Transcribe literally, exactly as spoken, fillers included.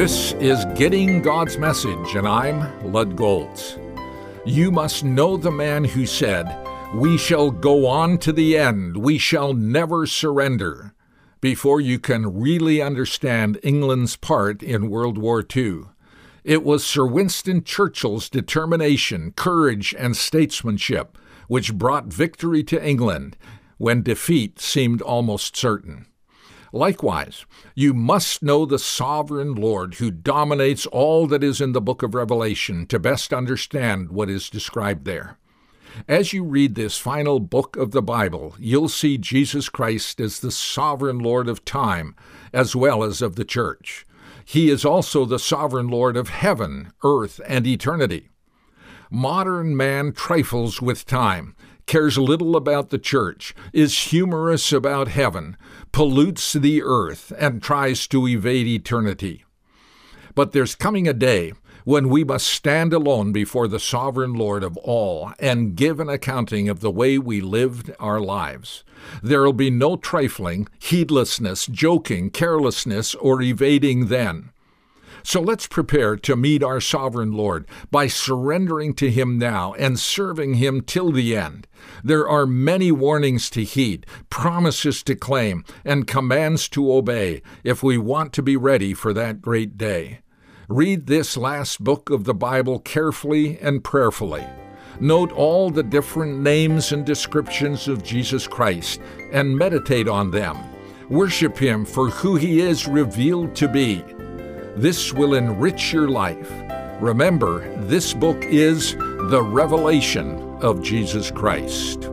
This is Getting God's Message, and I'm Lud Golds. You must know the man who said, "We shall go on to the end, we shall never surrender," before you can really understand England's part in World War Two. It was Sir Winston Churchill's determination, courage, and statesmanship which brought victory to England when defeat seemed almost certain. Likewise, you must know the sovereign Lord who dominates all that is in the book of Revelation to best understand what is described there. As you read this final book of the Bible, you'll see Jesus Christ as the sovereign Lord of time as well as of the church. He is also the sovereign Lord of heaven, earth, and eternity. Modern man trifles with time, cares little about the church, is humorous about heaven, pollutes the earth, and tries to evade eternity. But there's coming a day when we must stand alone before the sovereign Lord of all and give an accounting of the way we lived our lives. There'll be no trifling, heedlessness, joking, carelessness, or evading then. So let's prepare to meet our sovereign Lord by surrendering to Him now and serving Him till the end. There are many warnings to heed, promises to claim, and commands to obey if we want to be ready for that great day. Read this last book of the Bible carefully and prayerfully. Note all the different names and descriptions of Jesus Christ and meditate on them. Worship Him for who He is revealed to be. This will enrich your life. Remember, this book is the revelation of Jesus Christ.